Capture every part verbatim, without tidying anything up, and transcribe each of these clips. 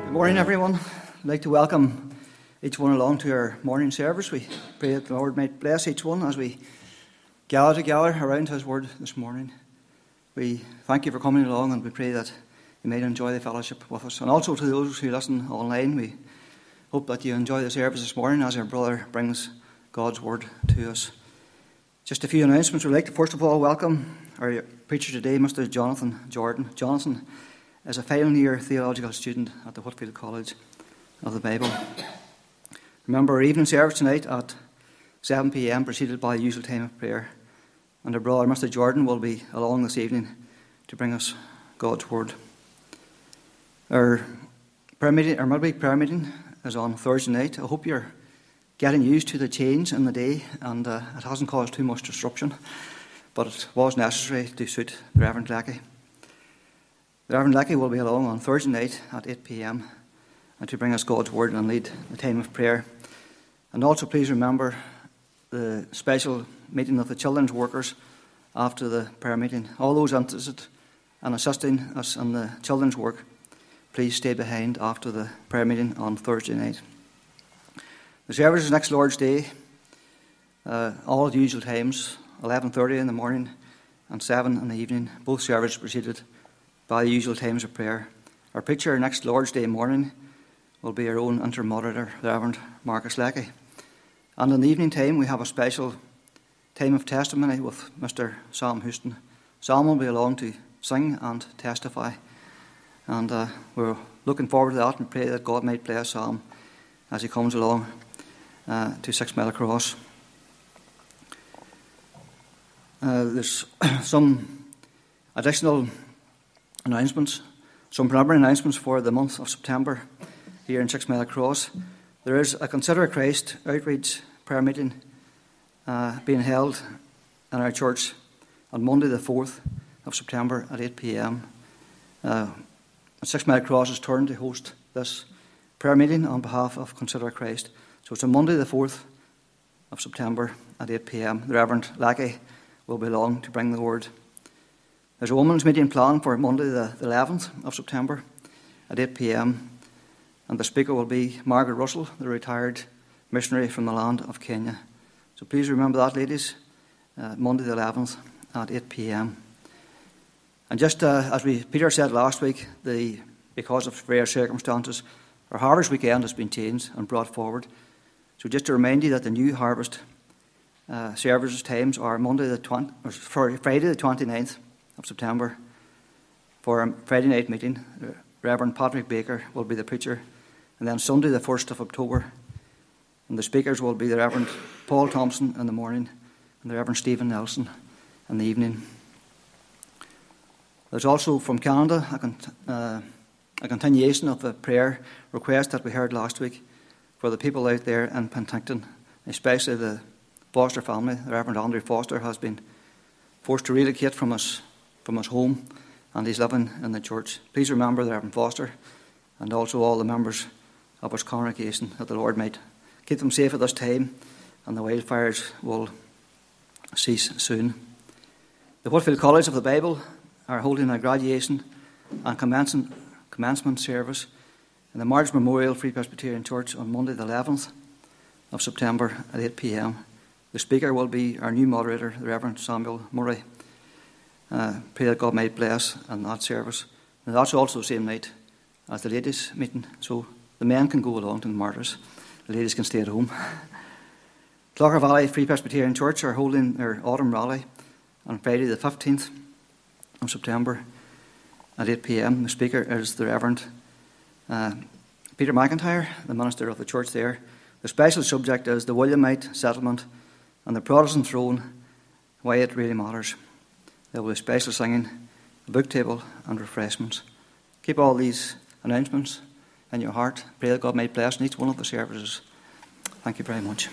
Good morning, everyone. I'd like to welcome each one along to our morning service. We pray that the Lord might bless each one as we gather together around His Word this morning. We thank you for coming along, and we pray that you might enjoy the fellowship with us. And also to those who listen online, we hope that you enjoy the service this morning as our brother brings God's Word to us. Just a few announcements. We'd like to first of all welcome our preacher today, Mister Jonathan Jordan. Jonathan is a final year theological student at the Whitfield College of the Bible. Remember, our evening service tonight at seven p.m. preceded by the usual time of prayer. And our brother, Mister Jordan, will be along this evening to bring us God's Word. Our prayer meeting, our midweek prayer meeting is on Thursday night. I hope you're getting used to the change in the day, and uh, it hasn't caused too much disruption, but it was necessary to suit the Reverend Leckie. The Reverend Leckie will be along on Thursday night at eight p.m. and to bring us God's Word and lead the time of prayer. And also please remember the special meeting of the children's workers after the prayer meeting. All those interested in assisting us in the children's work, please stay behind after the prayer meeting on Thursday night. The service is next Lord's Day, uh, all at the usual times, eleven thirty in the morning and seven in the evening. Both services preceded by the usual times of prayer. Our preacher next Lord's Day morning will be our own inter-moderator, the Reverend Marcus Leckie. And in the evening time, we have a special time of testimony with Mister Sam Houston. Sam will be along to sing and testify. And uh, we're looking forward to that and pray that God might bless Sam as he comes along uh, to Six Mile Cross. Uh, there's some additional announcements, some preliminary announcements for the month of September here in Six Mile Cross. There is a Consider Christ outreach prayer meeting uh, being held in our church on Monday the fourth of September at eight p.m. Uh, Six Mile Cross is turned to host this prayer meeting on behalf of Consider Christ. So it's on Monday the fourth of September at eight p.m. The Reverend Leckie will be along to bring the word. There's a women's meeting planned for Monday the eleventh of September at eight p.m. and the speaker will be Margaret Russell, the retired missionary from the land of Kenya. So please remember that, ladies, uh, Monday the eleventh at eight p.m. And just uh, as we Peter said last week, the because of rare circumstances, our harvest weekend has been changed and brought forward. So just to remind you that the new harvest uh, services times are Monday the twentieth, or sorry, Friday the twenty-ninth of September for a Friday night meeting. Reverend Patrick Baker will be the preacher, and then Sunday the first of October, and the speakers will be the Reverend Paul Thompson in the morning and the Reverend Stephen Nelson in the evening. There's also from Canada a, con- uh, a continuation of the prayer request that we heard last week for the people out there in Penticton, especially the Foster family. The Reverend Andrew Foster has been forced to relocate from his, from his home, and he's living in the church. Please remember the Reverend Foster and also all the members of his congregation, that the Lord might keep them safe at this time and the wildfires will cease soon. The Whitfield College of the Bible are holding a graduation and commencement, commencement service in the Marge Memorial Free Presbyterian Church on Monday the eleventh of September at eight p.m. The speaker will be our new moderator, the Reverend Samuel Murray. Uh, pray that God might bless in that service. And that's also the same night as the ladies' meeting, so the men can go along to the martyrs. The ladies can stay at home. Clocker Valley Free Presbyterian Church are holding their autumn rally on Friday the fifteenth of September at eight p.m. The speaker is the Reverend uh, Peter McIntyre, the minister of the church there. The special subject is the Williamite settlement and the Protestant throne, why it really matters. There will be special singing, a book table and refreshments. Keep all these announcements in your heart. Pray that God might bless in each one of the services. Thank you very much.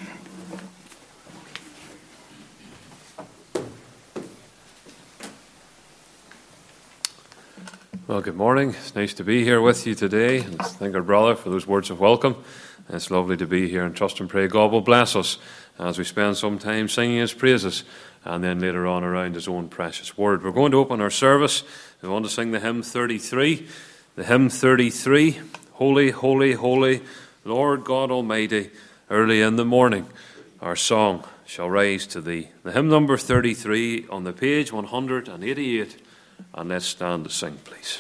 Well, good morning. It's nice to be here with you today, and thank our brother for those words of welcome. It's lovely to be here, and trust and pray God will bless us as we spend some time singing His praises and then later on around His own precious word. We're going to open our service. We want to sing the hymn thirty-three. The hymn thirty-three, Holy, holy, holy, Lord God Almighty, early in the morning our song shall rise to thee. The hymn number thirty-three on the page one hundred eighty-eight, and let's stand to sing, please.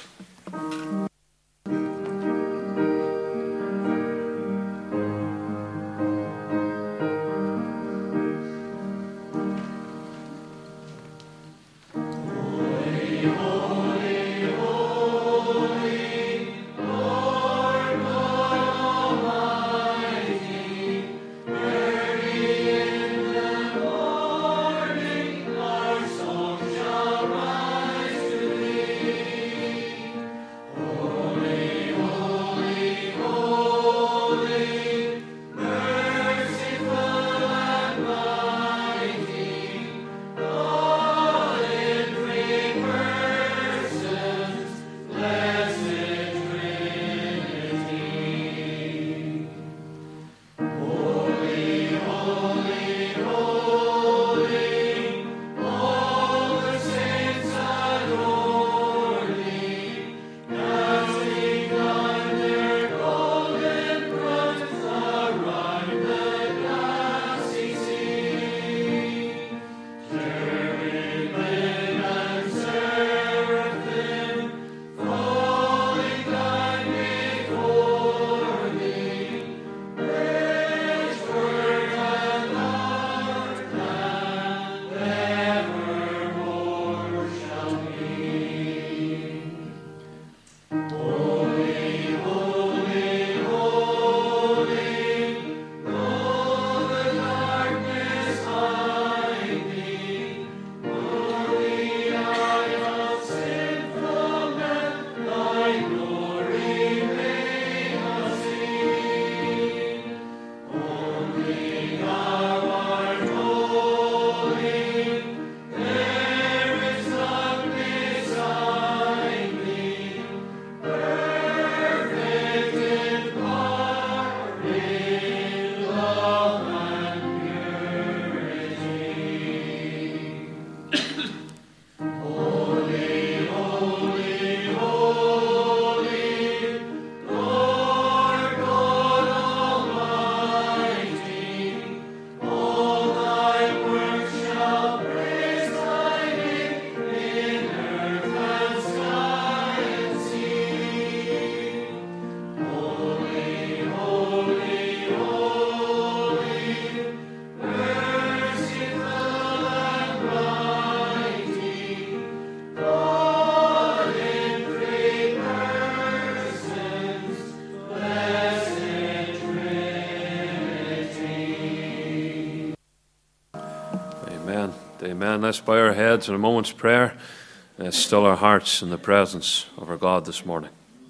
Amen. Let's bow our heads in a moment's prayer. Let's still our hearts in the presence of our God this morning.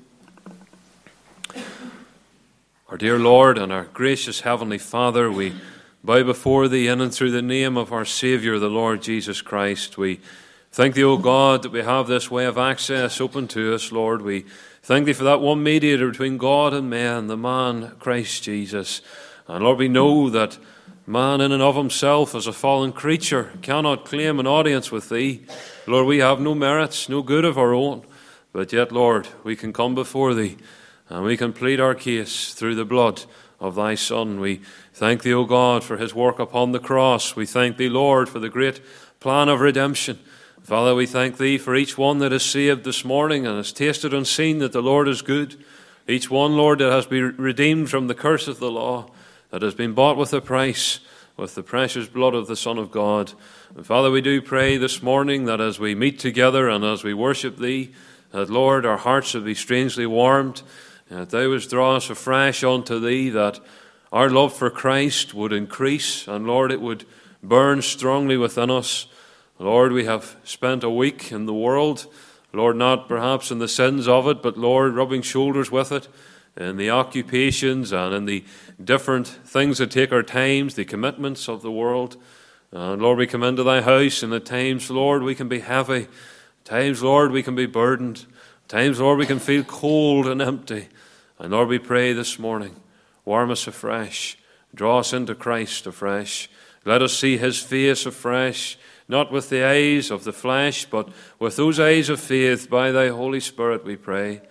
Our dear Lord and our gracious Heavenly Father, we bow before Thee in and through the name of our Saviour, the Lord Jesus Christ. We thank Thee, O God, that we have this way of access open to us, Lord. We thank Thee for that one mediator between God and man, the man Christ Jesus. And Lord, we know that man in and of himself as a fallen creature cannot claim an audience with Thee. Lord, we have no merits, no good of our own. But yet, Lord, we can come before Thee and we can plead our case through the blood of Thy Son. We thank Thee, O God, for His work upon the cross. We thank Thee, Lord, for the great plan of redemption. Father, we thank Thee for each one that is saved this morning and has tasted and seen that the Lord is good. Each one, Lord, that has been redeemed from the curse of the law, that has been bought with a price, with the precious blood of the Son of God. And Father, we do pray this morning that as we meet together and as we worship Thee, that, Lord, our hearts will be strangely warmed, and that Thou wouldst draw us afresh unto Thee, that our love for Christ would increase, and, Lord, it would burn strongly within us. Lord, we have spent a week in the world, Lord, not perhaps in the sins of it, but, Lord, rubbing shoulders with it, in the occupations and in the different things that take our times, the commitments of the world. And Lord, we come into Thy house, and at times, Lord, we can be heavy. At times, Lord, we can be burdened. At times, Lord, we can feel cold and empty. And Lord, we pray this morning, warm us afresh. Draw us into Christ afresh. Let us see His face afresh, not with the eyes of the flesh, but with those eyes of faith by Thy Holy Spirit, we pray.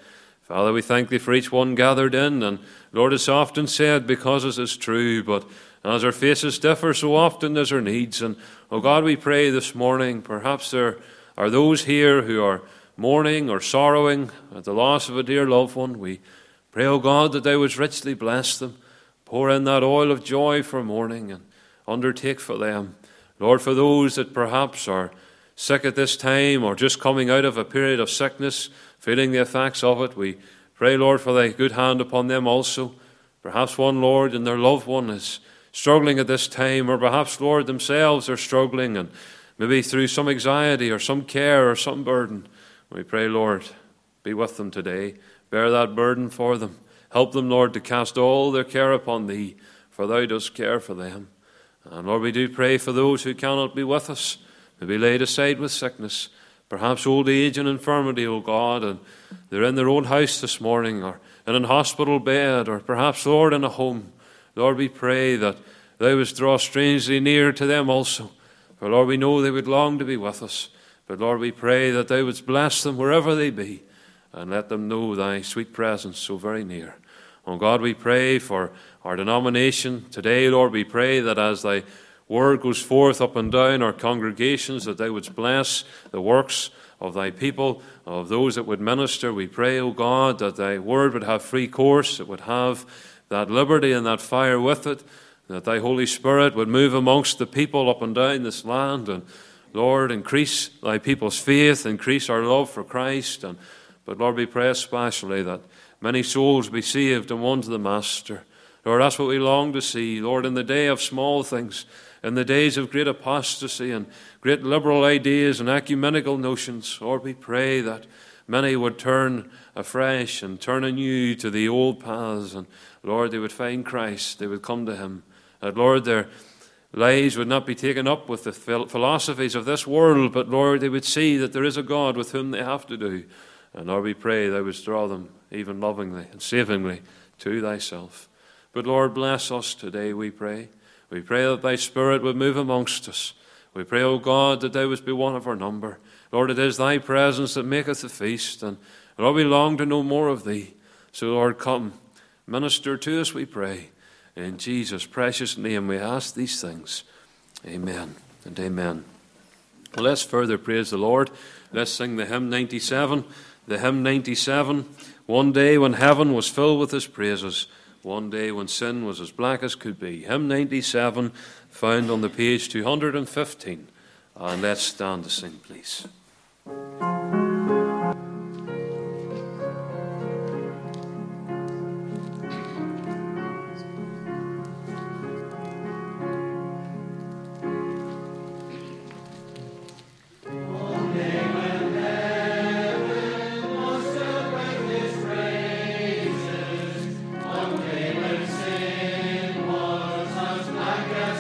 Father, we thank thee for each one gathered in, and Lord, it's often said, because it is true, but as our faces differ, so often does our needs. And, oh God, we pray this morning, perhaps there are those here who are mourning or sorrowing at the loss of a dear loved one. We pray, oh God, that thou wouldst richly bless them, pour in that oil of joy for mourning, and undertake for them. Lord, for those that perhaps are sick at this time or just coming out of a period of sickness, feeling the effects of it, we pray, Lord, for thy good hand upon them also. Perhaps one, Lord, and their loved one is struggling at this time, or perhaps, Lord, themselves are struggling, and maybe through some anxiety or some care or some burden. We pray, Lord, be with them today. Bear that burden for them. Help them, Lord, to cast all their care upon thee, for thou dost care for them. And Lord, we do pray for those who cannot be with us, may be laid aside with sickness, perhaps old age and infirmity, O God, and they're in their own house this morning, or in an hospital bed, or perhaps, Lord, in a home. Lord, we pray that thou wouldst draw strangely near to them also. For, Lord, we know they would long to be with us. But, Lord, we pray that thou wouldst bless them wherever they be, and let them know thy sweet presence so very near. Oh God, we pray for our denomination today. Lord, we pray that as thy word goes forth up and down our congregations, that thou wouldst bless the works of thy people, of those that would minister. We pray, O God, that thy word would have free course, it would have that liberty and that fire with it, that thy Holy Spirit would move amongst the people up and down this land. And Lord, increase thy people's faith, increase our love for Christ. And but Lord, we pray especially that many souls be saved and won to the Master. Lord, that's what we long to see. Lord, in the day of small things, in the days of great apostasy and great liberal ideas and ecumenical notions, Lord, we pray that many would turn afresh and turn anew to the old paths. And Lord, they would find Christ, they would come to him. That, Lord, their lives would not be taken up with the philosophies of this world, but, Lord, they would see that there is a God with whom they have to do. And, Lord, we pray thou wouldst draw them even lovingly and savingly to thyself. But, Lord, bless us today, we pray. We pray that thy Spirit would move amongst us. We pray, O God, that thou wouldst be one of our number. Lord, it is thy presence that maketh the feast. And, Lord, we long to know more of thee. So, Lord, come, minister to us, we pray. In Jesus' precious name we ask these things. Amen and amen. Well, let's further praise the Lord. Let's sing the hymn ninety-seven. The hymn ninety-seven. One day when heaven was filled with his praises. One day when sin was as black as could be. Hymn ninety-seven, found on the page two hundred fifteen. And let's stand to sing, please.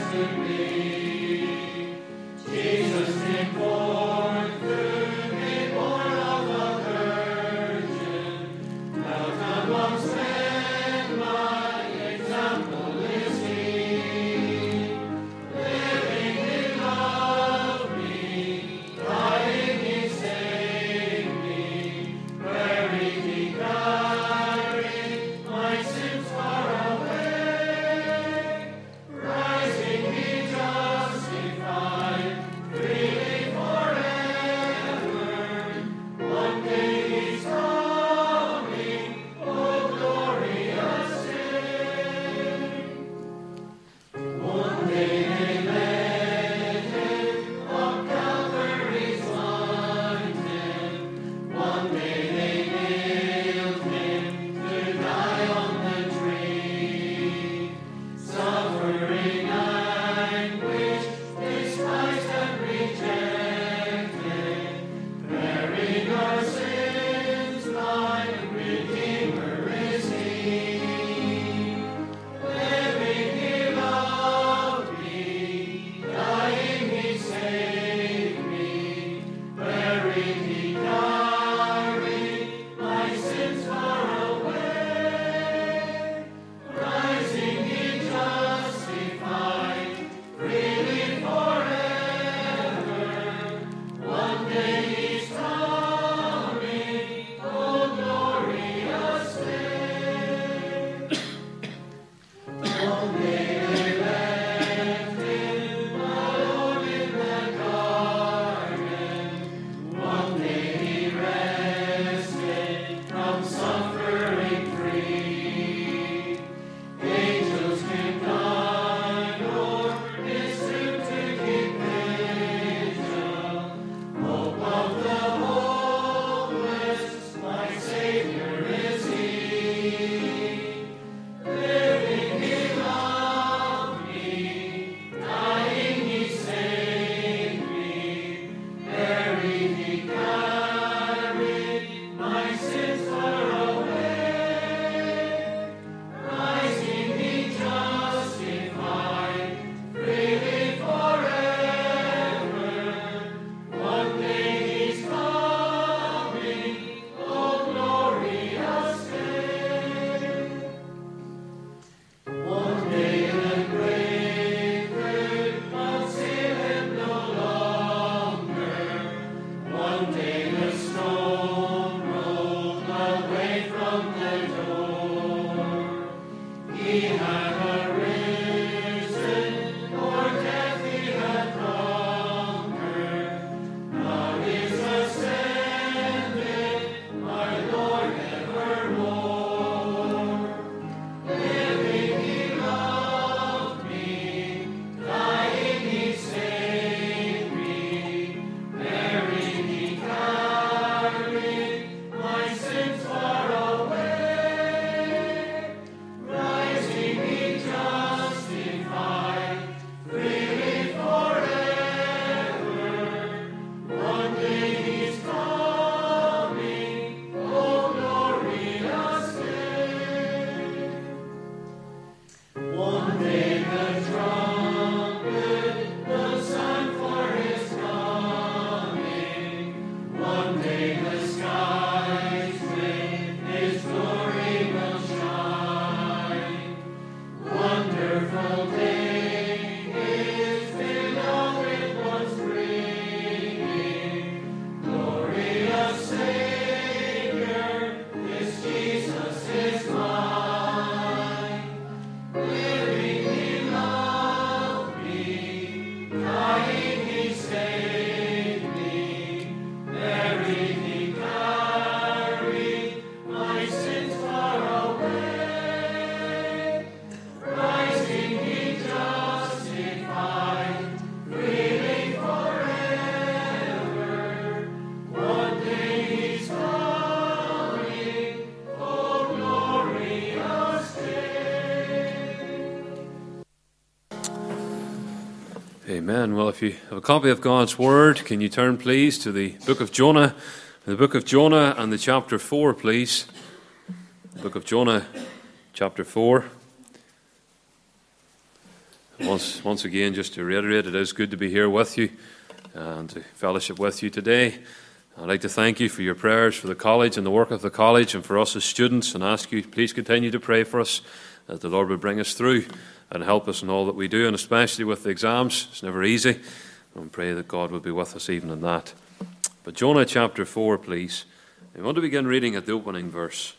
Jesus came forth through Amen. Well, if you have a copy of God's Word, can you turn, please, to the book of Jonah, the book of Jonah and the chapter four, please. The book of Jonah, chapter four. Once, once again, just to reiterate, it is good to be here with you and to fellowship with you today. I'd like to thank you for your prayers for the college and the work of the college and for us as students, and ask you, please continue to pray for us, that the Lord would bring us through and help us in all that we do, and especially with the exams. It's never easy, and pray that God will be with us even in that. But Jonah chapter four, please. We want to begin reading at the opening verse.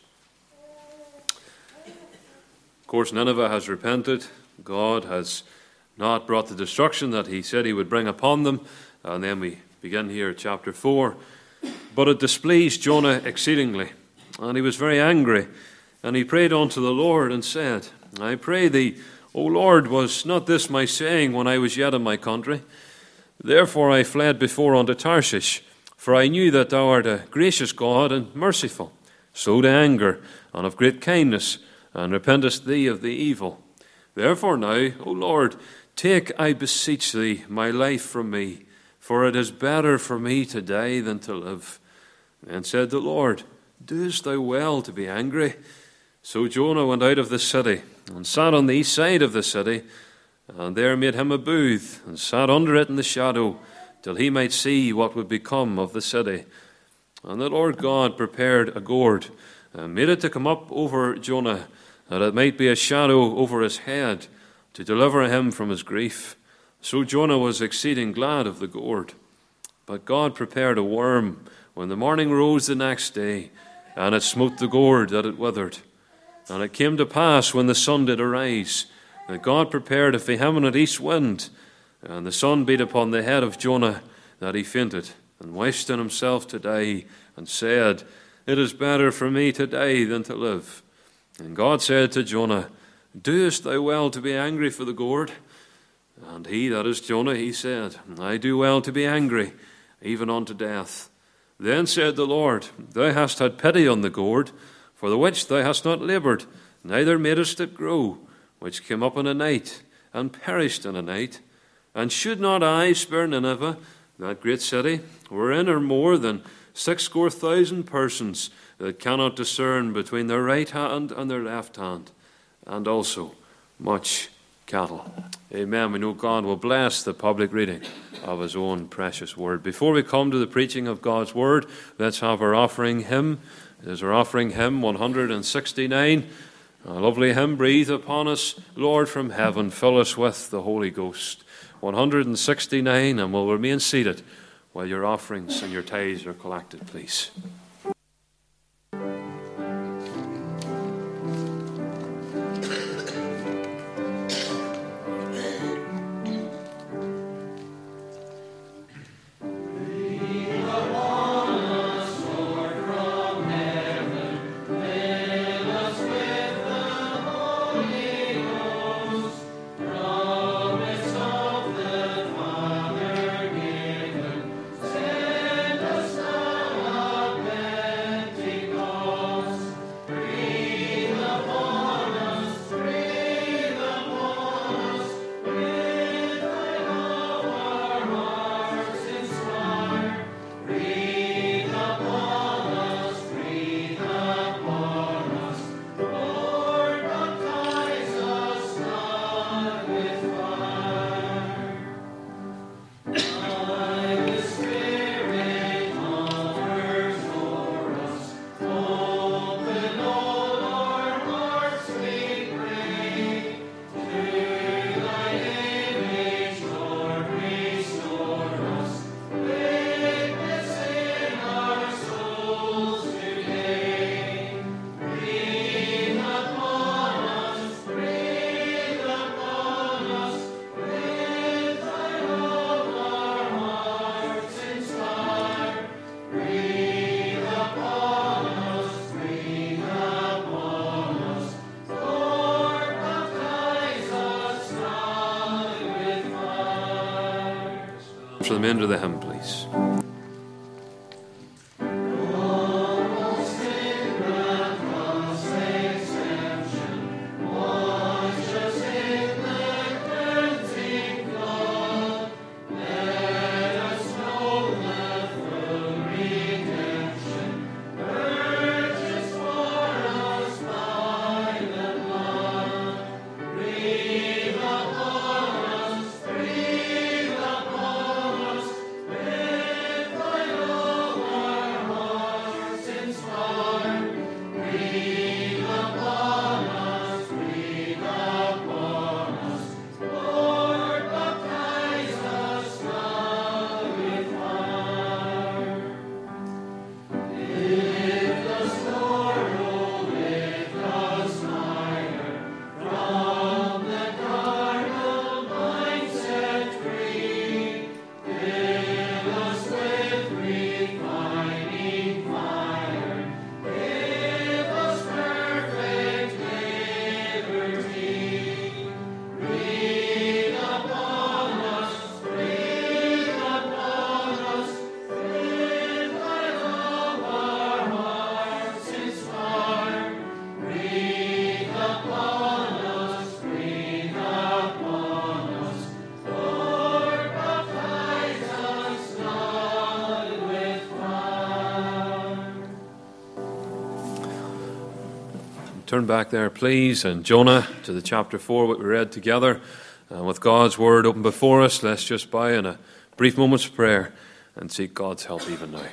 Of course, Nineveh has repented. God has not brought the destruction that he said he would bring upon them. And then we begin here at chapter four. But it displeased Jonah exceedingly, and he was very angry. And he prayed unto the Lord and said, I pray thee, O Lord, was not this my saying when I was yet in my country? Therefore I fled before unto Tarshish, for I knew that thou art a gracious God and merciful, slow to anger, and of great kindness, and repentest thee of the evil. Therefore now, O Lord, take, I beseech thee, my life from me, for it is better for me to die than to live. Then said the Lord, Doest thou well to be angry? So Jonah went out of the city, and sat on the east side of the city, and there made him a booth, and sat under it in the shadow, till he might see what would become of the city. And the Lord God prepared a gourd, and made it to come up over Jonah, that it might be a shadow over his head, to deliver him from his grief. So Jonah was exceeding glad of the gourd. But God prepared a worm when the morning rose the next day, and it smote the gourd that it withered. And it came to pass, when the sun did arise, that God prepared a vehement east wind, and the sun beat upon the head of Jonah, that he fainted, and wished in himself to die, and said, It is better for me to die than to live. And God said to Jonah, Doest thou well to be angry for the gourd? And he, that is Jonah, he said, I do well to be angry, even unto death. Then said the Lord, Thou hast had pity on the gourd, for the which thou hast not laboured, neither madest it grow, which came up in a night, and perished in a night. And should not I spare Nineveh, that great city, wherein are more than sixscore thousand persons that cannot discern between their right hand and their left hand, and also much cattle? Amen. We know God will bless the public reading of his own precious word. Before we come to the preaching of God's word, let's have our offering hymn. It is our offering hymn one hundred sixty-nine. A lovely hymn, Breathe upon us, Lord, from heaven, fill us with the Holy Ghost. one hundred sixty-nine, and we'll remain seated while your offerings and your tithes are collected, please. For the men to the hymn, please. Just in the cleansing blood turn back there, please, and Jonah to the chapter four, what we read together. And with God's word open before us, let's just bow in a brief moment's prayer and seek God's help even now.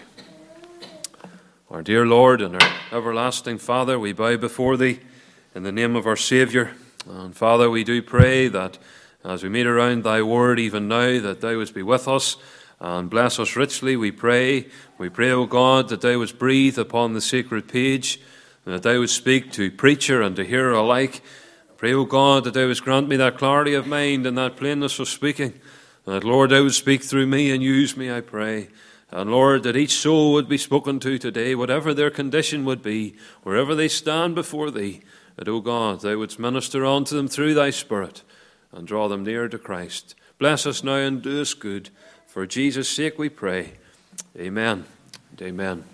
Our dear Lord and our everlasting Father, we bow before Thee in the name of our Saviour. And Father, we do pray that as we meet around Thy word even now, that Thou wouldst be with us and bless us richly, we pray. We pray, O God, that Thou wouldst breathe upon the sacred page, and that Thou wouldst speak to preacher and to hearer alike. Pray, O God, that Thou wouldst grant me that clarity of mind and that plainness of speaking, and that, Lord, Thou wouldst speak through me and use me, I pray. And, Lord, that each soul would be spoken to today, whatever their condition would be, wherever they stand before Thee, that, O God, Thou wouldst minister unto them through Thy Spirit and draw them near to Christ. Bless us now and do us good. For Jesus' sake we pray. Amen and amen.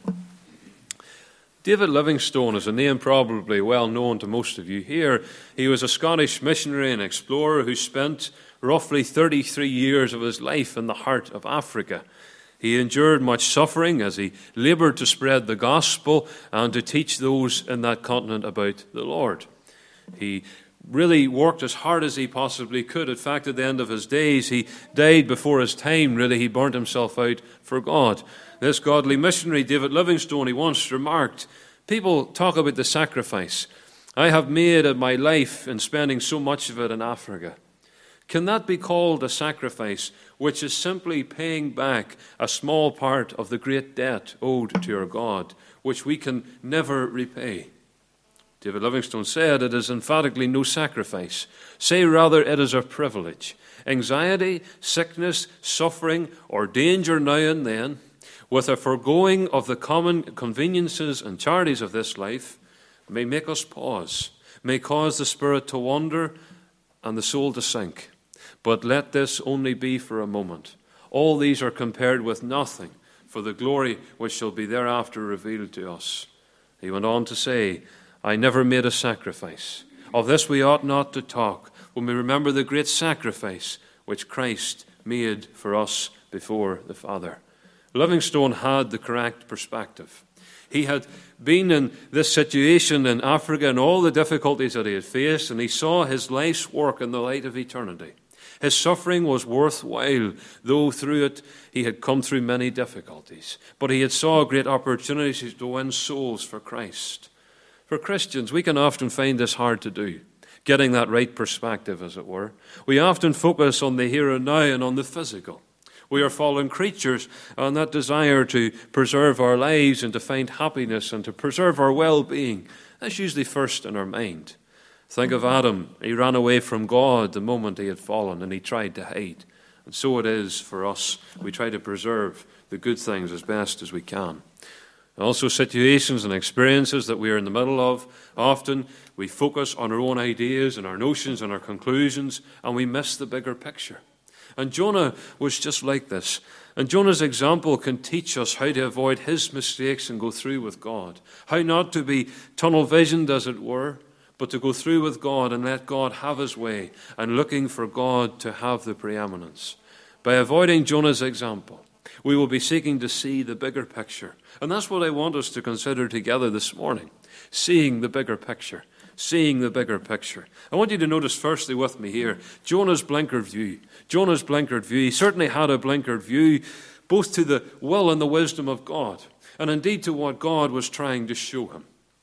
David Livingstone is a name probably well known to most of you here. He was a Scottish missionary and explorer who spent roughly thirty-three years of his life in the heart of Africa. He endured much suffering as he laboured to spread the gospel and to teach those in that continent about the Lord. He really worked as hard as he possibly could. In fact, at the end of his days, he died before his time, really. He burnt himself out for God. This godly missionary, David Livingstone, he once remarked, people talk about the sacrifice I have made of my life in spending so much of it in Africa. Can that be called a sacrifice, which is simply paying back a small part of the great debt owed to our God, which we can never repay? David Livingstone said, it is emphatically no sacrifice. Say rather, it is a privilege. Anxiety, sickness, suffering, or danger now and then, with a foregoing of the common conveniences and charities of this life, may make us pause, may cause the spirit to wander and the soul to sink. But let this only be for a moment. All these are compared with nothing for the glory which shall be thereafter revealed to us. He went on to say, I never made a sacrifice. Of this we ought not to talk when we remember the great sacrifice which Christ made for us before the Father. Livingstone had the correct perspective. He had been in this situation in Africa and all the difficulties that he had faced, and he saw his life's work in the light of eternity. His suffering was worthwhile, though through it he had come through many difficulties. But he had saw great opportunities to win souls for Christ. For Christians, we can often find this hard to do, getting that right perspective, as it were. We often focus on the here and now and on the physical. We are fallen creatures, and that desire to preserve our lives and to find happiness and to preserve our well-being, that's usually first in our mind. Think of Adam. He ran away from God the moment he had fallen, and he tried to hide. And so it is for us. We try to preserve the good things as best as we can. Also, situations and experiences that we are in the middle of, often we focus on our own ideas and our notions and our conclusions, and we miss the bigger picture. And Jonah was just like this. And Jonah's example can teach us how to avoid his mistakes and go through with God. How not to be tunnel-visioned, as it were, but to go through with God and let God have his way and looking for God to have the preeminence. By avoiding Jonah's example, we will be seeking to see the bigger picture. And that's what I want us to consider together this morning. Seeing the bigger picture. Seeing the bigger picture. I want you to notice firstly with me here, Jonah's blinkered view. Jonah's blinkered view. He certainly had a blinkered view, both to the will and the wisdom of God, and indeed to what God was trying to show him.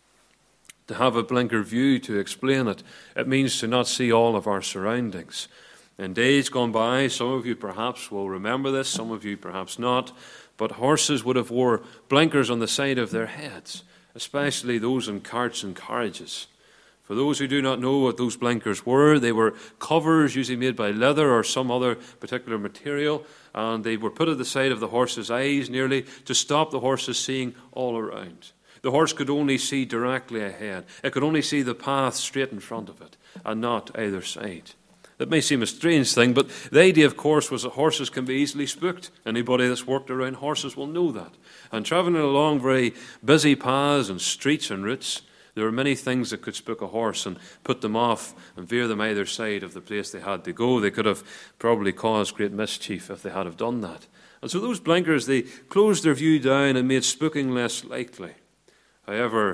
To have a blinkered view, to explain it, it means to not see all of our surroundings. In days gone by, some of you perhaps will remember this, some of you perhaps not, but horses would have wore blinkers on the side of their heads, especially those in carts and carriages. For those who do not know what those blinkers were, they were covers usually made by leather or some other particular material, and they were put at the side of the horse's eyes nearly to stop the horses seeing all around. The horse could only see directly ahead. It could only see the path straight in front of it and not either side. That may seem a strange thing, but the idea, of course, was that horses can be easily spooked. Anybody that's worked around horses will know that. And travelling along very busy paths and streets and routes, there were many things that could spook a horse and put them off and veer them either side of the place they had to go. They could have probably caused great mischief if they had have done that. And so those blinkers, they closed their view down and made spooking less likely. However,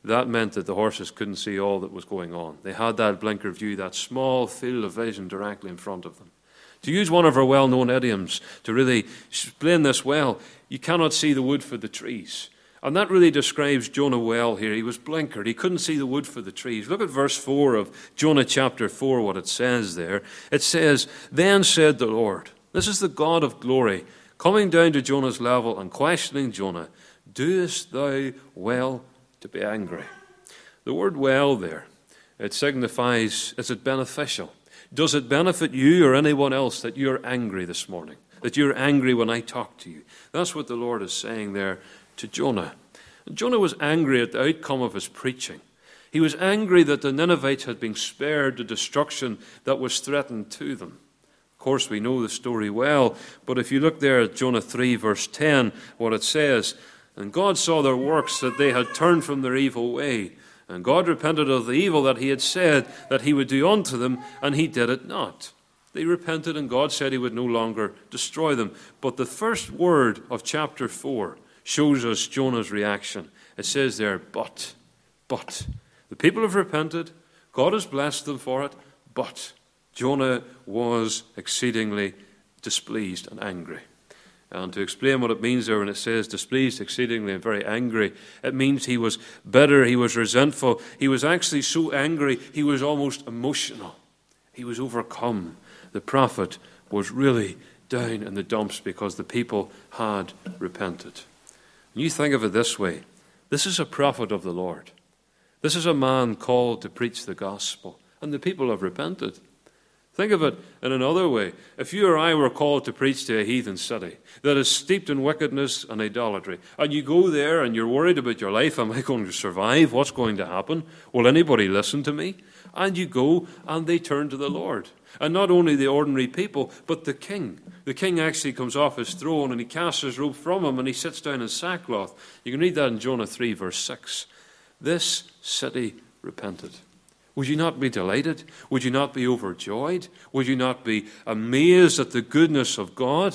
that meant that the horses couldn't see all that was going on. They had that blinker view, that small field of vision directly in front of them. To use one of our well-known idioms to really explain this well, you cannot see the wood for the trees. And that really describes Jonah well here. He was blinkered. He couldn't see the wood for the trees. Look at verse four of Jonah chapter four, what it says there. It says, "Then said the Lord," this is the God of glory, coming down to Jonah's level and questioning Jonah, "Doest thou well to be angry?" The word "well" there, it signifies, is it beneficial? Does it benefit you or anyone else that you're angry this morning? That you're angry when I talk to you? That's what the Lord is saying there to Jonah. And Jonah was angry at the outcome of his preaching. He was angry that the Ninevites had been spared the destruction that was threatened to them. Of course, we know the story well, but if you look there at Jonah three, verse ten, what it says, "And God saw their works, that they had turned from their evil way. And God repented of the evil that he had said that he would do unto them, and he did it not." They repented, and God said he would no longer destroy them. But the first word of chapter four shows us Jonah's reaction. It says there, but, but. The people have repented. God has blessed them for it. But Jonah was exceedingly displeased and angry. And to explain what it means there when it says displeased exceedingly and very angry, it means he was bitter, he was resentful. He was actually so angry, he was almost emotional. He was overcome. The prophet was really down in the dumps because the people had repented. And you think of it this way. This is a prophet of the Lord. This is a man called to preach the gospel. And the people have repented. Think of it in another way. If you or I were called to preach to a heathen city that is steeped in wickedness and idolatry, and you go there and you're worried about your life, am I going to survive? What's going to happen? Will anybody listen to me? And you go and they turn to the Lord. And not only the ordinary people, but the king. The king actually comes off his throne and he casts his robe from him and he sits down in sackcloth. You can read that in Jonah three, verse six. This city repented. Would you not be delighted? Would you not be overjoyed? Would you not be amazed at the goodness of God?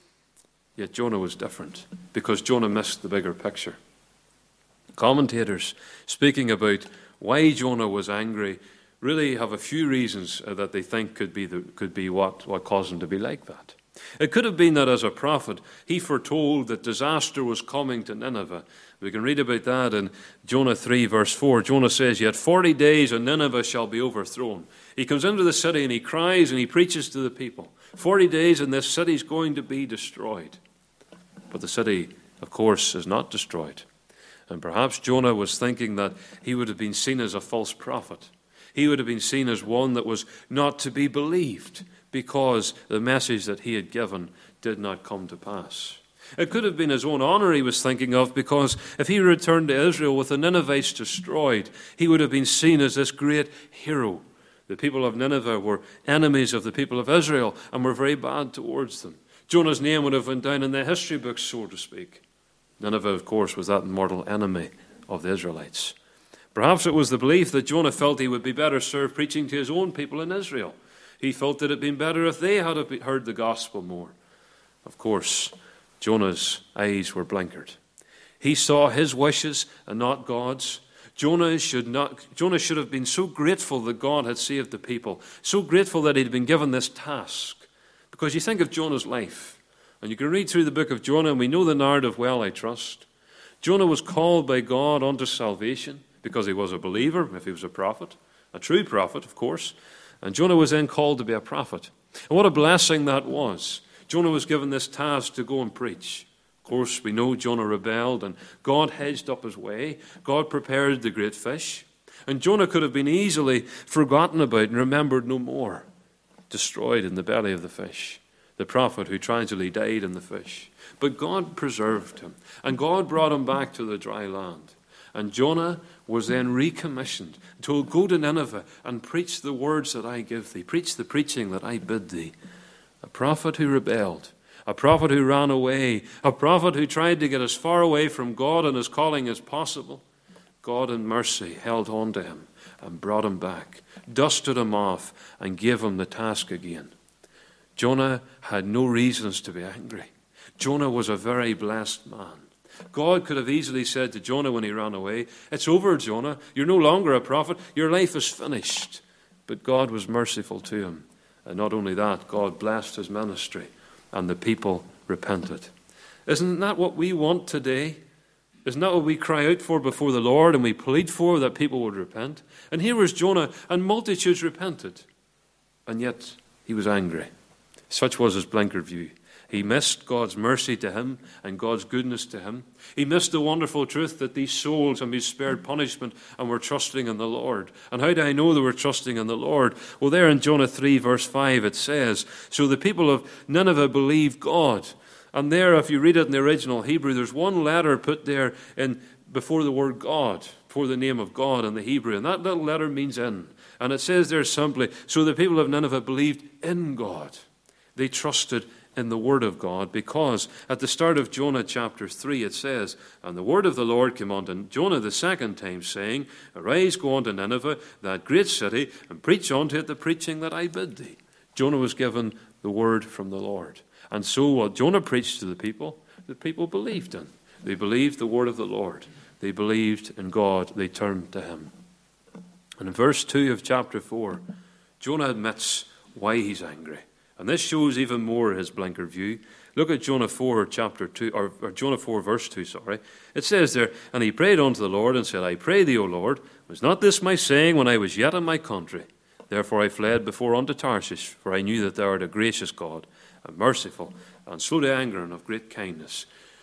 Yet Jonah was different because Jonah missed the bigger picture. Commentators speaking about why Jonah was angry really have a few reasons that they think could be the, could be what, what caused him to be like that. It could have been that as a prophet, he foretold that disaster was coming to Nineveh. We can read about that in Jonah three, verse four. Jonah says, "Yet forty days and Nineveh shall be overthrown." He comes into the city and he cries and he preaches to the people. Forty days and this city is going to be destroyed. But the city, of course, is not destroyed. And perhaps Jonah was thinking that he would have been seen as a false prophet. He would have been seen as one that was not to be believed because the message that he had given did not come to pass. It could have been his own honor he was thinking of, because if he returned to Israel with the Ninevites destroyed, he would have been seen as this great hero. The people of Nineveh were enemies of the people of Israel and were very bad towards them. Jonah's name would have went down in the history books, so to speak. Nineveh, of course, was that mortal enemy of the Israelites. Perhaps it was the belief that Jonah felt he would be better served preaching to his own people in Israel. He felt that it had been better if they had heard the gospel more. Of course, Jonah's eyes were blinkered. He saw his wishes and not God's. Jonah should not. Jonah should have been so grateful that God had saved the people, so grateful that he'd been given this task. Because you think of Jonah's life, and you can read through the book of Jonah, and we know the narrative well, I trust. Jonah was called by God unto salvation because he was a believer, if he was a prophet, a true prophet, of course. And Jonah was then called to be a prophet. And what a blessing that was. Jonah was given this task to go and preach. Of course, we know Jonah rebelled and God hedged up his way. God prepared the great fish. And Jonah could have been easily forgotten about and remembered no more. Destroyed in the belly of the fish. The prophet who tragically died in the fish. But God preserved him. And God brought him back to the dry land. And Jonah was then recommissioned, told, "Go to Nineveh and preach the words that I give thee. Preach the preaching that I bid thee." A prophet who rebelled, a prophet who ran away, a prophet who tried to get as far away from God and his calling as possible. God in mercy held on to him and brought him back, dusted him off and gave him the task again. Jonah had no reasons to be angry. Jonah was a very blessed man. God could have easily said to Jonah when he ran away, "It's over, Jonah. You're no longer a prophet. Your life is finished." But God was merciful to him. And not only that, God blessed his ministry, and the people repented. Isn't that what we want today? Isn't that what we cry out for before the Lord, and we plead for, that people would repent? And here was Jonah, and multitudes repented. And yet he was angry. Such was his blinkered view. He missed God's mercy to him and God's goodness to him. He missed the wonderful truth that these souls had been spared punishment and were trusting in the Lord. And how do I know they were trusting in the Lord? Well, there in Jonah three, verse five, it says, "So the people of Nineveh believed God." And there, if you read it in the original Hebrew, there's one letter put there in before the word God, before the name of God in the Hebrew. And that little letter means in. And it says there simply, so the people of Nineveh believed in God. They trusted in the word of God, because at the start of Jonah chapter three it says, "And the word of the Lord came unto Jonah the second time, saying, Arise, go unto Nineveh, that great city, and preach unto it the preaching that I bid thee." Jonah was given the word from the Lord. And so what Jonah preached to the people, the people believed in. They believed the word of the Lord. They believed in God. They turned to him. And in verse two of chapter four, Jonah admits why he's angry. And this shows even more his blinkered view. Look at Jonah four, chapter two, or, or Jonah four, verse two, sorry. It says there, "And he prayed unto the Lord, and said, I pray thee, O Lord, was not this my saying when I was yet in my country? Therefore I fled before unto Tarshish, for I knew that thou art a gracious God, and merciful, and slow to anger, and of great kindness."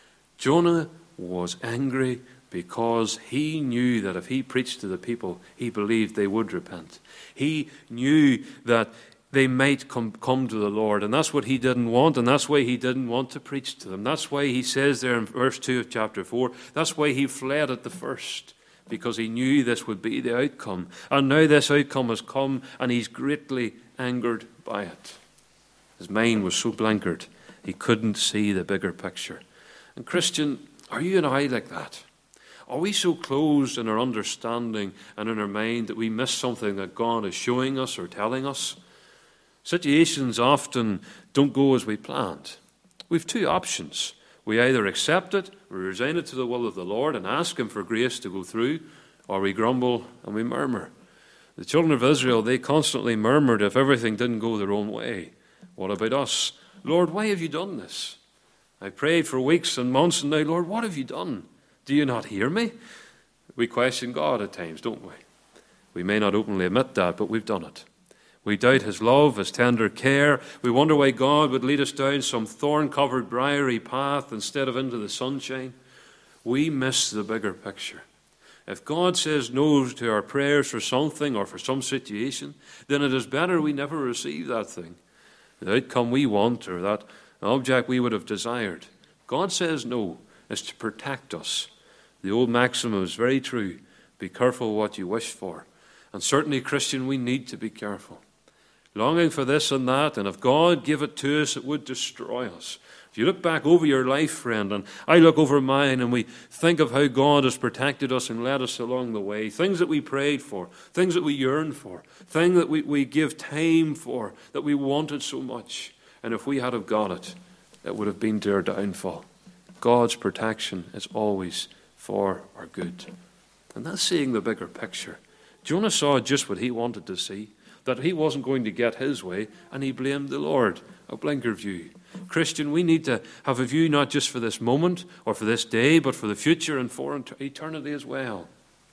Jonah was angry because he knew that if he preached to the people, he believed they would repent. He knew that they might come, come to the Lord. And that's what he didn't want, and that's why he didn't want to preach to them. That's why he says there in verse two of chapter four, that's why he fled at the first, because he knew this would be the outcome. And now this outcome has come, and he's greatly angered by it. His mind was so blinkered, he couldn't see the bigger picture. And Christian, are you and I like that? Are we so closed in our understanding and in our mind that we miss something that God is showing us or telling us? Situations often don't go as we planned. We have two options. We either accept it, we resign it to the will of the Lord and ask him for grace to go through, or we grumble and we murmur. The children of Israel, they constantly murmured if everything didn't go their own way. What about us? "Lord, why have you done this? I prayed for weeks and months, and now, Lord, what have you done? Do you not hear me?" We question God at times, don't we? We may not openly admit that, but we've done it. We doubt his love, his tender care. We wonder why God would lead us down some thorn-covered, briary path instead of into the sunshine. We miss the bigger picture. If God says no to our prayers for something or for some situation, then it is better we never receive that thing, the outcome we want, or that object we would have desired. God says no is to protect us. The old maxim is very true. Be careful what you wish for. And certainly, Christian, we need to be careful. Longing for this and that, and if God gave it to us, it would destroy us. If you look back over your life, friend, and I look over mine, and we think of how God has protected us and led us along the way, things that we prayed for, things that we yearned for, things that we, we give time for, that we wanted so much, and if we had have got it, it would have been to our downfall. God's protection is always for our good. And that's seeing the bigger picture. Jonah saw just what he wanted to see, that he wasn't going to get his way, and he blamed the Lord. A blinker view. Christian, we need to have a view not just for this moment or for this day, but for the future and for eternity as well.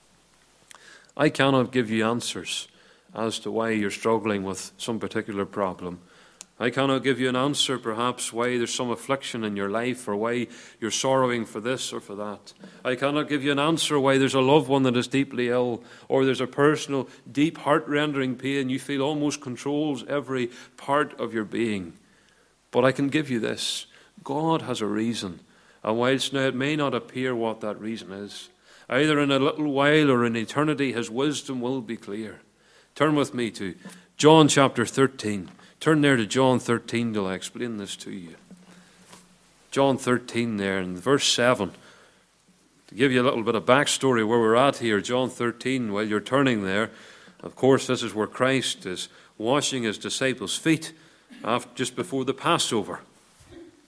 I cannot give you answers as to why you're struggling with some particular problem. I cannot give you an answer, perhaps, why there's some affliction in your life, or why you're sorrowing for this or for that. I cannot give you an answer why there's a loved one that is deeply ill, or there's a personal, deep, heart-rending pain you feel almost controls every part of your being. But I can give you this. God has a reason. And whilst now it may not appear what that reason is, either in a little while or in eternity, his wisdom will be clear. Turn with me to John chapter thirteen. Turn there to John thirteen till I explain this to you. John thirteen there in verse seven. To give you a little bit of backstory where we're at here, John thirteen, while you're turning there, of course this is where Christ is washing his disciples' feet after, just before the Passover.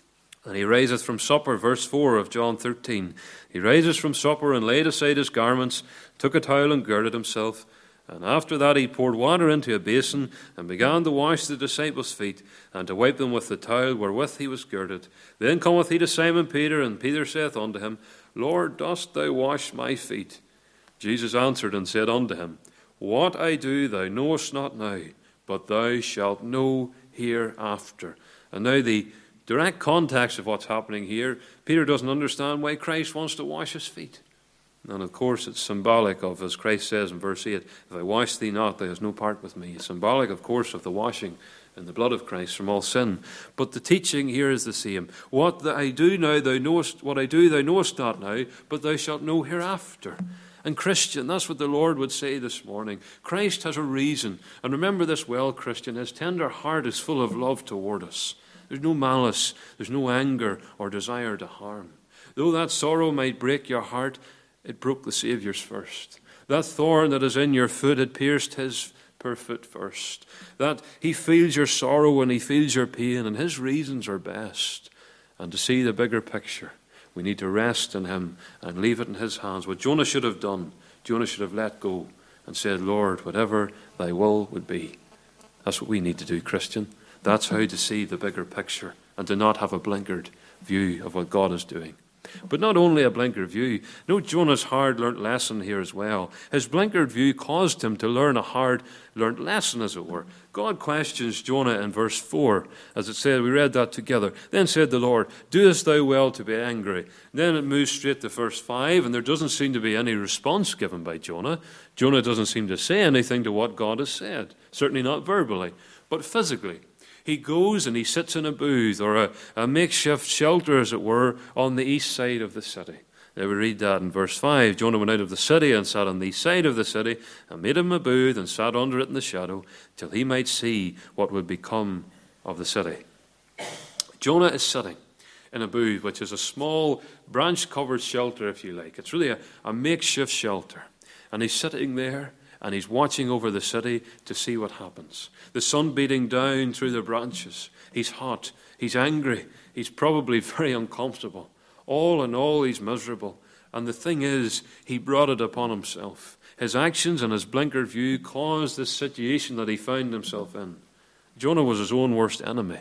And he riseth from supper, verse four of John thirteen. He rises from supper and laid aside his garments, took a towel and girded himself. And after that he poured water into a basin and began to wash the disciples' feet and to wipe them with the towel wherewith he was girded. Then cometh he to Simon Peter, and Peter saith unto him, Lord, dost thou wash my feet? Jesus answered and said unto him, What I do thou knowest not now, but thou shalt know hereafter. And now the direct context of what's happening here, Peter doesn't understand why Christ wants to wash his feet. And of course it's symbolic of, as Christ says in verse eight, if I wash thee not, thou hast no part with me. It's symbolic, of course, of the washing in the blood of Christ from all sin. But the teaching here is the same. What I do now thou knowest, what I do thou knowest not now, but thou shalt know hereafter. And Christian, that's what the Lord would say this morning. Christ has a reason. And remember this well, Christian, his tender heart is full of love toward us. There's no malice, there's no anger or desire to harm. Though that sorrow might break your heart, it broke the Saviour's first. That thorn that is in your foot, it pierced his poor foot first. That he feels your sorrow and he feels your pain, and his reasons are best. And to see the bigger picture, we need to rest in him and leave it in his hands. What Jonah should have done, Jonah should have let go and said, Lord, whatever thy will would be. That's what we need to do, Christian. That's how to see the bigger picture and to not have a blinkered view of what God is doing. But not only a blinkered view. Note Jonah's hard-learnt lesson here as well. His blinkered view caused him to learn a hard-learnt lesson, as it were. God questions Jonah in verse four. As it said, we read that together. Then said the Lord, Doest thou well to be angry? Then it moves straight to verse five, and there doesn't seem to be any response given by Jonah. Jonah doesn't seem to say anything to what God has said. Certainly not verbally, but physically. He goes and he sits in a booth or a, a makeshift shelter, as it were, on the east side of the city. Now we read that in verse five. Jonah went out of the city and sat on the east side of the city and made him a booth and sat under it in the shadow till he might see what would become of the city. Jonah is sitting in a booth, which is a small branch-covered shelter, if you like. It's really a, a makeshift shelter. And he's sitting there and he's watching over the city to see what happens. The sun beating down through the branches. He's hot. He's angry. He's probably very uncomfortable. All in all, he's miserable. And the thing is, he brought it upon himself. His actions and his blinkered view caused this situation that he found himself in. Jonah was his own worst enemy.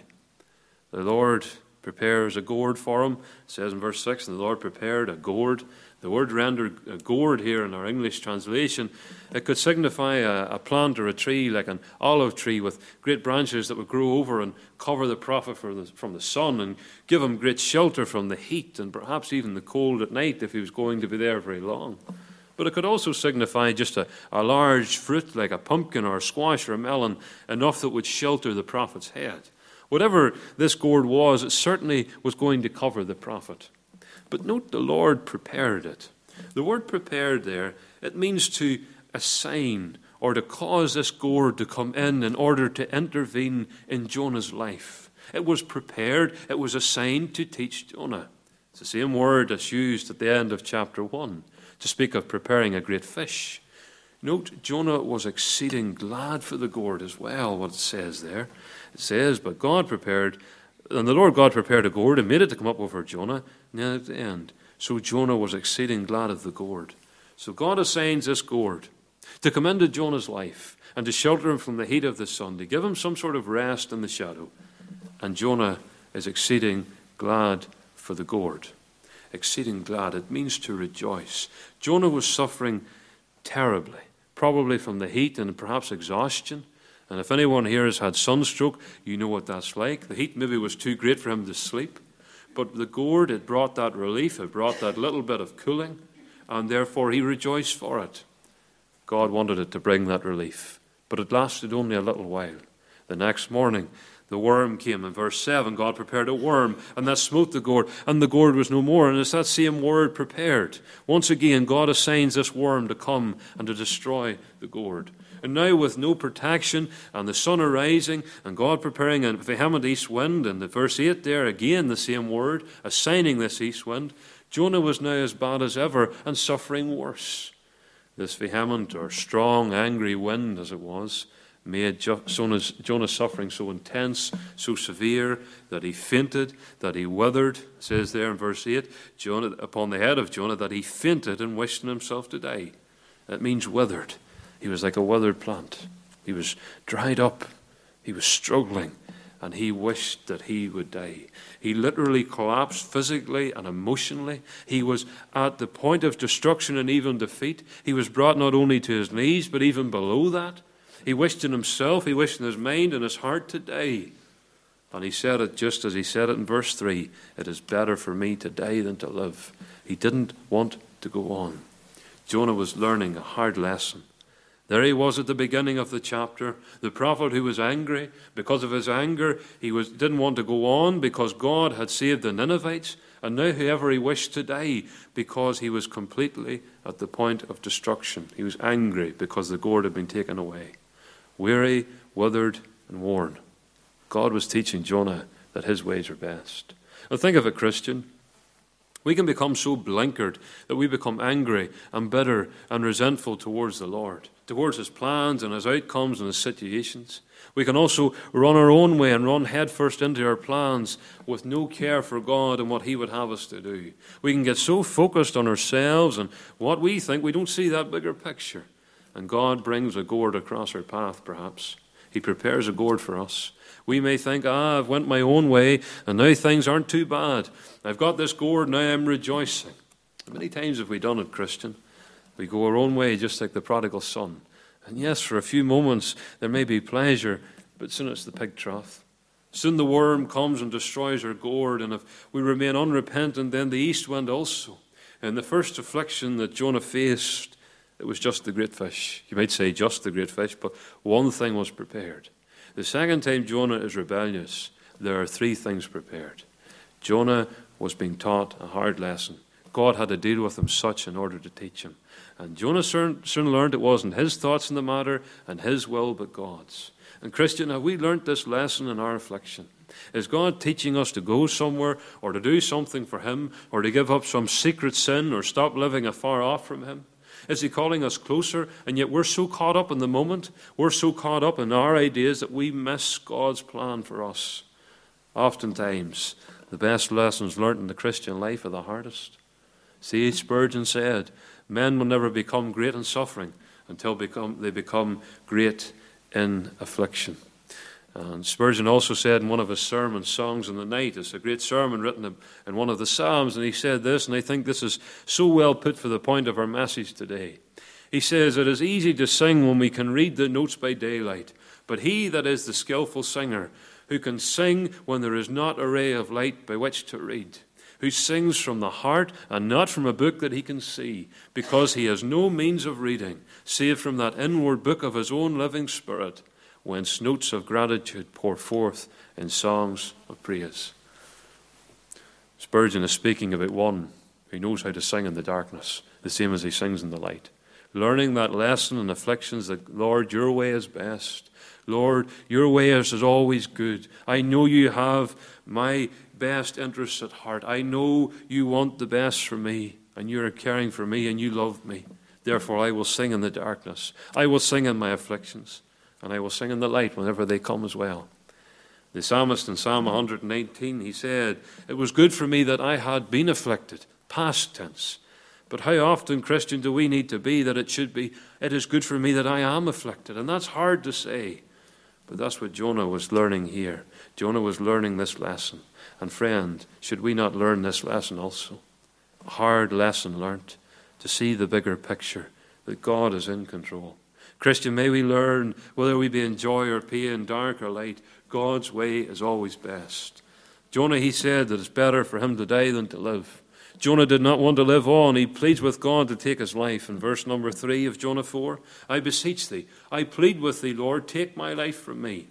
The Lord prepares a gourd for him. It says in verse six, and the Lord prepared a gourd. The word rendered a gourd here in our English translation, it could signify a, a plant or a tree like an olive tree with great branches that would grow over and cover the prophet from the, from the sun and give him great shelter from the heat and perhaps even the cold at night if he was going to be there very long. But it could also signify just a, a large fruit like a pumpkin or a squash or a melon, enough that would shelter the prophet's head. Whatever this gourd was, it certainly was going to cover the prophet. But note the Lord prepared it. The word prepared there, it means to assign or to cause this gourd to come in in order to intervene in Jonah's life. It was prepared, it was assigned to teach Jonah. It's the same word that's used at the end of chapter one to speak of preparing a great fish. Note, Jonah was exceeding glad for the gourd as well, what it says there. It says, but God prepared, and the Lord God prepared a gourd and made it to come up over Jonah, and then at the end. So Jonah was exceeding glad of the gourd. So God assigns this gourd to come into Jonah's life and to shelter him from the heat of the sun, to give him some sort of rest in the shadow. And Jonah is exceeding glad for the gourd. Exceeding glad, it means to rejoice. Jonah was suffering terribly, probably from the heat and perhaps exhaustion. And if anyone here has had sunstroke, you know what that's like. The heat maybe was too great for him to sleep. But the gourd, it brought that relief, it brought that little bit of cooling, and therefore he rejoiced for it. God wanted it to bring that relief, but it lasted only a little while. The next morning, the worm came. In verse seven, God prepared a worm, and that smote the gourd, and the gourd was no more. And it's that same word, prepared. Once again, God assigns this worm to come and to destroy the gourd. And now with no protection, and the sun arising, and God preparing a vehement east wind, and the verse eight there, again the same word, assigning this east wind, Jonah was now as bad as ever, and suffering worse. This vehement or strong, angry wind, as it was, made Jonah's, Jonah's suffering so intense, so severe, that he fainted, that he withered. It says there in verse eight, Jonah, upon the head of Jonah, that he fainted and wished himself to die. That means withered. He was like a withered plant. He was dried up. He was struggling, and he wished that he would die. He literally collapsed physically and emotionally. He was at the point of destruction and even defeat. He was brought not only to his knees, but even below that. He wished in himself, he wished in his mind and his heart to die. And he said it just as he said it in verse three, it is better for me to die than to live. He didn't want to go on. Jonah was learning a hard lesson. There he was at the beginning of the chapter, the prophet who was angry. Because of his anger, he was, didn't want to go on because God had saved the Ninevites. And now whoever he wished to die because he was completely at the point of destruction. He was angry because the gourd had been taken away. Weary, withered, and worn. God was teaching Jonah that his ways are best. Now think of it, Christian. We can become so blinkered that we become angry and bitter and resentful towards the Lord, towards his plans and his outcomes and his situations. We can also run our own way and run headfirst into our plans with no care for God and what he would have us to do. We can get so focused on ourselves and what we think, we don't see that bigger picture. And God brings a gourd across our path, perhaps. He prepares a gourd for us. We may think, ah, I've went my own way, and now things aren't too bad. I've got this gourd, now I'm rejoicing. How many times have we done it, Christian? We go our own way, just like the prodigal son. And yes, for a few moments there may be pleasure, but soon it's the pig trough. Soon the worm comes and destroys our gourd, and if we remain unrepentant, then the east wind also. And the first affliction that Jonah faced, it was just the great fish. You might say just the great fish, but one thing was prepared. The second time Jonah is rebellious, there are three things prepared. Jonah was being taught a hard lesson. God had to deal with him such in order to teach him. And Jonah soon, soon learned it wasn't his thoughts in the matter and his will, but God's. And Christian, have we learnt this lesson in our affliction? Is God teaching us to go somewhere or to do something for him or to give up some secret sin or stop living afar off from him? Is he calling us closer? And yet we're so caught up in the moment, we're so caught up in our ideas that we miss God's plan for us. Oftentimes, the best lessons learnt in the Christian life are the hardest. C H Spurgeon said, men will never become great in suffering until become, they become great in affliction. And Spurgeon also said in one of his sermons, Songs in the Night, it's a great sermon written in one of the Psalms, and he said this, and I think this is so well put for the point of our message today. He says, it is easy to sing when we can read the notes by daylight, but he that is the skillful singer, who can sing when there is not a ray of light by which to read, who sings from the heart and not from a book that he can see, because he has no means of reading, save from that inward book of his own living spirit, whence notes of gratitude pour forth in songs of praise. Spurgeon is speaking about one who knows how to sing in the darkness, the same as he sings in the light. Learning that lesson in afflictions that, Lord, your way is best. Lord, your way is, is always good. I know you have my best interests at heart. I know you want the best for me, and you are caring for me, and you love me. Therefore, I will sing in the darkness. I will sing in my afflictions. And I will sing in the light whenever they come as well. The psalmist in Psalm one nineteen, he said, it was good for me that I had been afflicted, past tense. But how often, Christian, do we need to be that it should be, it is good for me that I am afflicted? And that's hard to say. But that's what Jonah was learning here. Jonah was learning this lesson. And friend, should we not learn this lesson also? A hard lesson learnt to see the bigger picture, that God is in control. Christian, may we learn, whether we be in joy or pain, dark or light, God's way is always best. Jonah, he said that it's better for him to die than to live. Jonah did not want to live on. He pleads with God to take his life. In verse number three of Jonah four, I beseech thee, I plead with thee, Lord, take my life from me.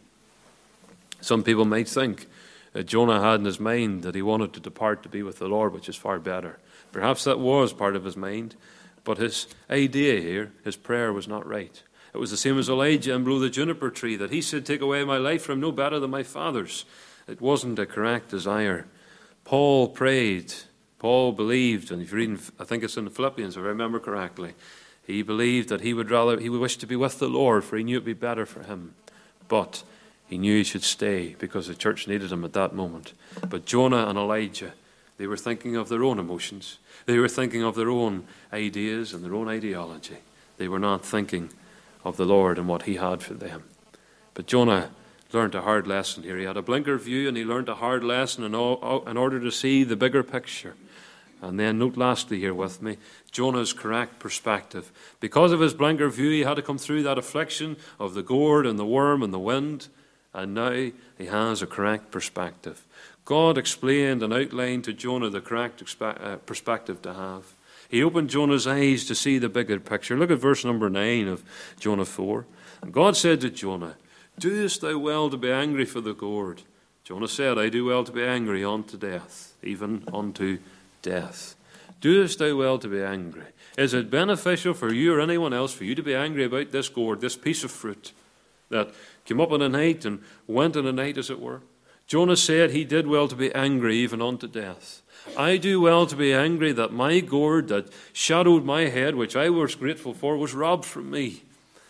Some people might think that Jonah had in his mind that he wanted to depart to be with the Lord, which is far better. Perhaps that was part of his mind, but his idea here, his prayer was not right. It was the same as Elijah and below the juniper tree, that he said, take away my life from no better than my father's. It wasn't a correct desire. Paul prayed. Paul believed, and if you read, I think it's in the Philippians, if I remember correctly, He believed that he would rather, he would wish to be with the Lord, for he knew it would be better for him. But he knew he should stay because the church needed him at that moment. But Jonah and Elijah, they were thinking of their own emotions. They were thinking of their own ideas and their own ideology. They were not thinking of the Lord and what he had for them. But Jonah learned a hard lesson here. He had a blinker view, and he learned a hard lesson in, all, in order to see the bigger picture. And then note lastly here with me, Jonah's correct perspective. Because of his blinker view, he had to come through that affliction of the gourd and the worm and the wind. And now he has a correct perspective. God explained and outlined to Jonah the correct expe- uh, perspective to have. He opened Jonah's eyes to see the bigger picture. Look at verse number nine of Jonah four. And God said to Jonah, "Doest thou well to be angry for the gourd?" Jonah said, "I do well to be angry unto death, even unto death." Doest thou well to be angry? Is it beneficial for you or anyone else for you to be angry about this gourd, this piece of fruit that came up in the night and went in the night, as it were? Jonah said he did well to be angry even unto death. I do well to be angry that my gourd that shadowed my head, which I was grateful for, was robbed from me.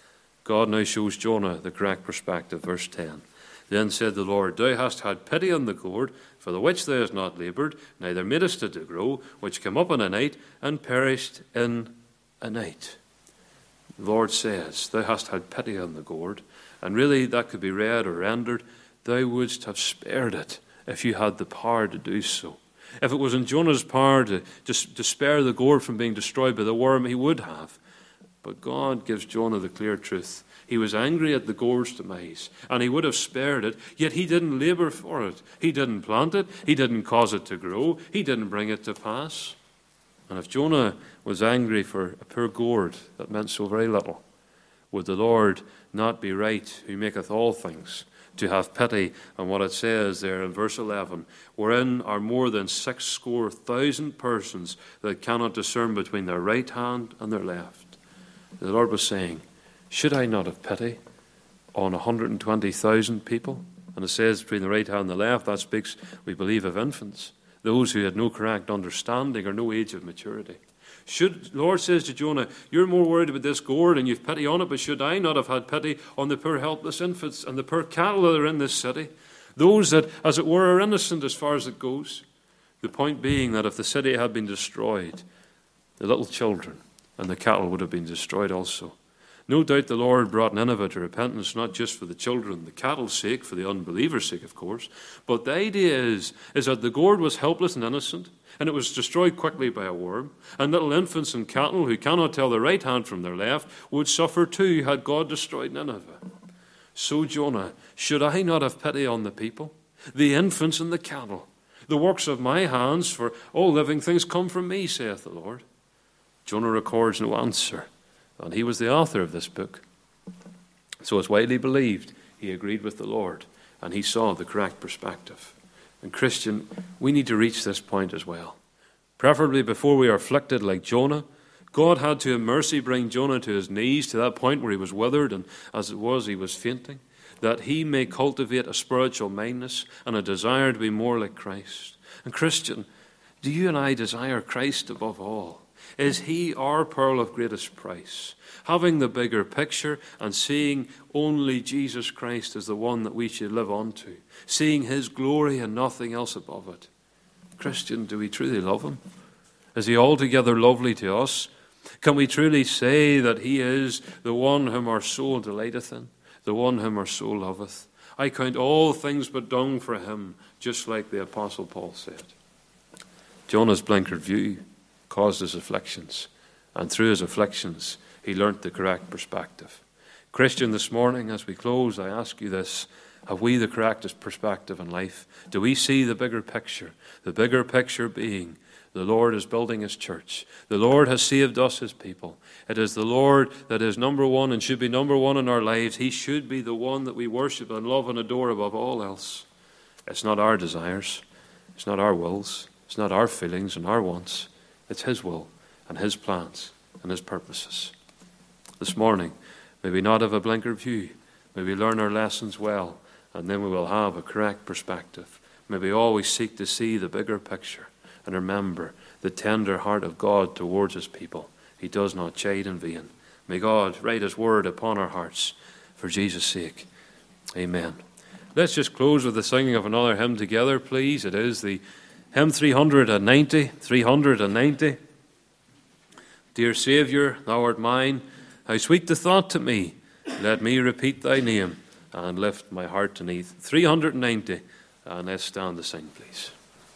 God now shows Jonah the correct perspective. Verse ten. Then said the Lord, "Thou hast had pity on the gourd, for the which thou hast not laboured, neither madest it to grow, which came up in a night, and perished in a night." The Lord says, "Thou hast had pity on the gourd." And really that could be read or rendered, "Thou wouldst have spared it if you had the power to do so." If it was in Jonah's power to, to, to spare the gourd from being destroyed by the worm, he would have. But God gives Jonah the clear truth. He was angry at the gourd's demise, and he would have spared it, yet he didn't labour for it. He didn't plant it. He didn't cause it to grow. He didn't bring it to pass. And if Jonah was angry for a poor gourd that meant so very little, would the Lord not be right, who maketh all things, to have pity on what it says there in verse eleven, wherein are more than six score thousand persons that cannot discern between their right hand and their left? The Lord was saying, should I not have pity on one hundred twenty thousand people? And it says between the right hand and the left, that speaks, we believe, of infants, those who had no correct understanding or no age of maturity. Should, the Lord says to Jonah, you're more worried about this gourd and you've pity on it, but should I not have had pity on the poor helpless infants and the poor cattle that are in this city? Those that, as it were, are innocent as far as it goes. The point being that if the city had been destroyed, the little children and the cattle would have been destroyed also. No doubt the Lord brought Nineveh to repentance, not just for the children and the cattle's sake, for the unbelievers' sake, of course. But the idea is, is that the gourd was helpless and innocent, and it was destroyed quickly by a worm. And little infants and cattle who cannot tell their right hand from their left would suffer too had God destroyed Nineveh. So Jonah, should I not have pity on the people, the infants and the cattle? The works of my hands, for all living things come from me, saith the Lord. Jonah records no answer. And he was the author of this book. So it's widely believed he agreed with the Lord and he saw the correct perspective. And Christian, we need to reach this point as well. Preferably before we are afflicted like Jonah. God had to in mercy bring Jonah to his knees, to that point where he was withered and as it was he was fainting, that he may cultivate a spiritual mindness and a desire to be more like Christ. And Christian, do you and I desire Christ above all? Is he our pearl of greatest price? Having the bigger picture and seeing only Jesus Christ as the one that we should live on to. Seeing his glory and nothing else above it. Christian, do we truly love him? Is he altogether lovely to us? Can we truly say that he is the one whom our soul delighteth in? The one whom our soul loveth? I count all things but dung for him, just like the Apostle Paul said. Jonah's blinkered view caused his afflictions, and through his afflictions he learnt the correct perspective. Christian, this morning as we close, I ask you this: have we the correct perspective in life? Do we see the bigger picture? The bigger picture being the Lord is building his church. The Lord has saved us, his people. It is the Lord that is number one and should be number one in our lives. He should be the one that we worship and love and adore above all else. It's not our desires. It's not our wills. It's not our feelings and our wants. It's his will and his plans and his purposes. This morning, may we not have a blinker view. May we learn our lessons well, and then we will have a correct perspective. May we always seek to see the bigger picture and remember the tender heart of God towards his people. He does not chide in vain. May God write his word upon our hearts for Jesus' sake. Amen. Let's just close with the singing of another hymn together, please. It is the hymn three ninety. three ninety. Dear Saviour, thou art mine. How sweet the thought to me. Let me repeat thy name and lift my heart to thee. three ninety. And let's stand to sing, please.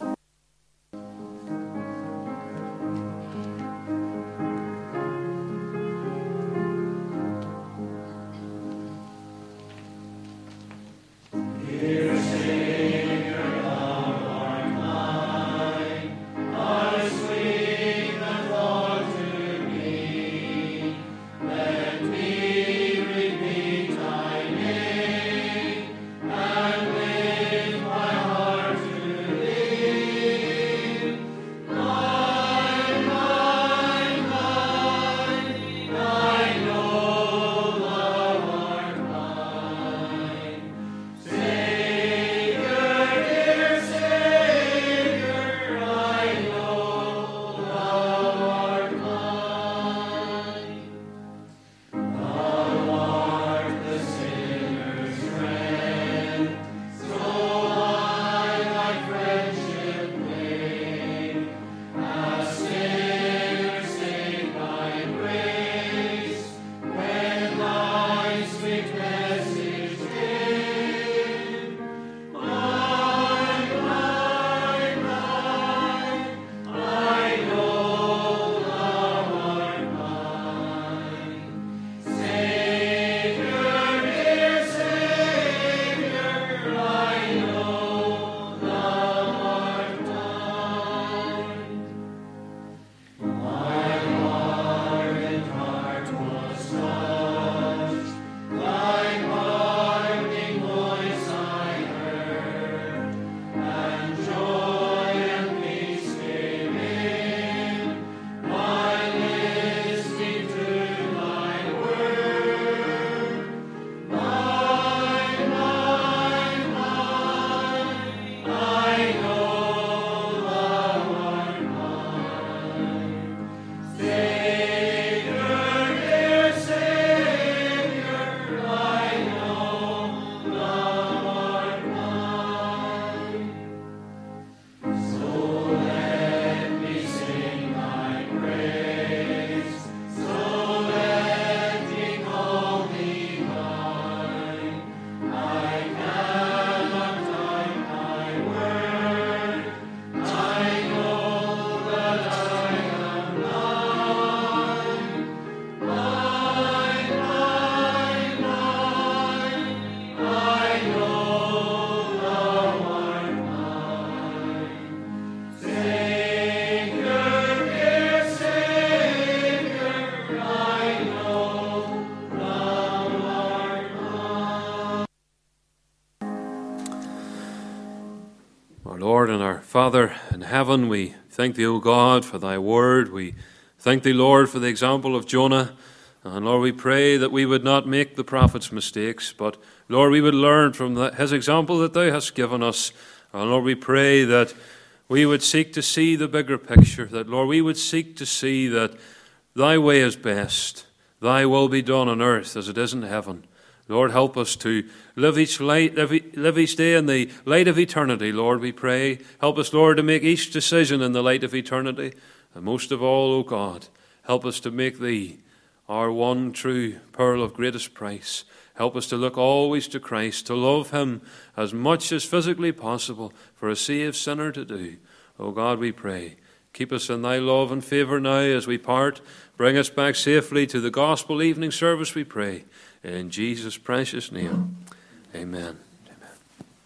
Lord and our Father in heaven, we thank thee, O God, for thy word. We thank thee, Lord, for the example of Jonah. And Lord, we pray that we would not make the prophet's mistakes, but Lord, we would learn from the, his example that thou hast given us. And Lord, we pray that we would seek to see the bigger picture, that Lord, we would seek to see that thy way is best. Thy will be done on earth as it is in heaven. Lord, help us to live each, light, live each day in the light of eternity, Lord, we pray. Help us, Lord, to make each decision in the light of eternity. And most of all, O God, help us to make thee our one true pearl of greatest price. Help us to look always to Christ, to love him as much as physically possible for a saved sinner to do. O God, we pray, keep us in thy love and favour now as we part. Bring us back safely to the gospel evening service, we pray. In Jesus' precious name, amen.